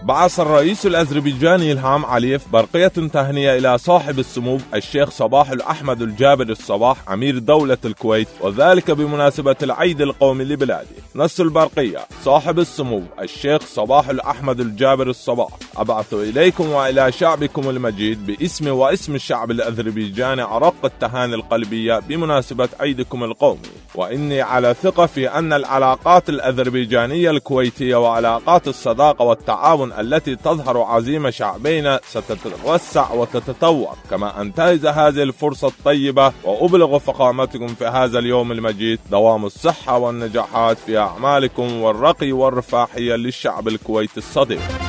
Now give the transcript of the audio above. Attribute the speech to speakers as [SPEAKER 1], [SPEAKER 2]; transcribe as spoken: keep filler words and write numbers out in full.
[SPEAKER 1] بعث الرئيس الأذربيجاني إلهام علييف برقية تهنئة إلى صاحب السمو الشيخ صباح الأحمد الجابر الصباح أمير دولة الكويت، وذلك بمناسبة العيد القومي لبلاده. نص البرقية: صاحب السمو الشيخ صباح الأحمد الجابر الصباح، أبعث إليكم وإلى شعبكم المجيد باسم واسم الشعب الأذربيجاني أرق التهاني القلبية بمناسبة عيدكم القومي، وإني على ثقة في أن العلاقات الأذربيجانية الكويتية وعلاقات الصداقة والتعاون التي تظهر عزيمة شعبين ستتوسع وتتطور. كما أنتهز هذه الفرصة الطيبة وأبلغ فخامتكم في هذا اليوم المجيد دوام الصحة والنجاحات في أعمالكم والرقي والرفاهية للشعب الكويتي الصديق.